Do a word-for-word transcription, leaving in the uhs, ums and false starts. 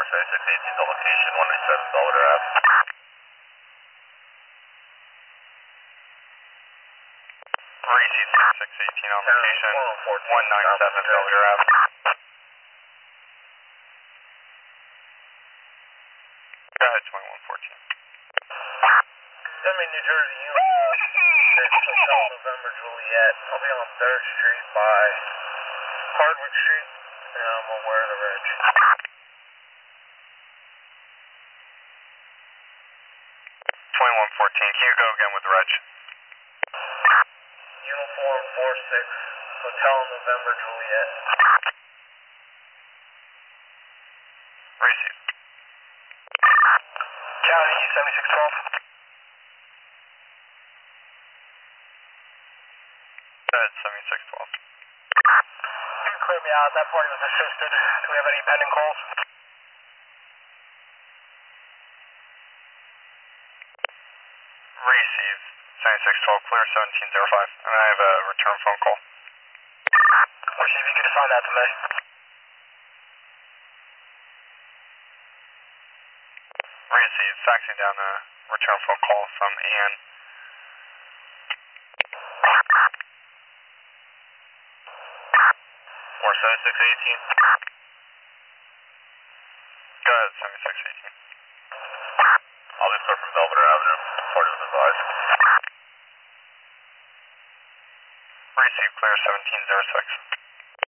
seventy-six eighteen to location, one ninety-seven Belvedere Ave. Receive seventy-six eighteen on location, one ninety-seven Belvedere Ave. Go ahead, twenty-one fourteen. Send me New Jersey Uniform six, Hotel November Juliet. I'll be on third Street by Hardwick Street, and I'm aware of the reg. twenty-one fourteen, can you go again with the reg? Uniform four six, Hotel November Juliet. Receive. County seventy-six twelve. Go ahead, seventy-six twelve. You can clear me out. That party was assisted. Do we have any pending calls? Receive. seventy-six twelve, clear seventeen oh five, and I have a return phone call. Receive, you can assign that to me. Receive, faxing down a return phone call from Ann. Or seventy-six eighteen. Go ahead, seventy-six eighteen. I'll be clear from Belvedere Avenue. Party was advised. Receive, clear seventeen oh six.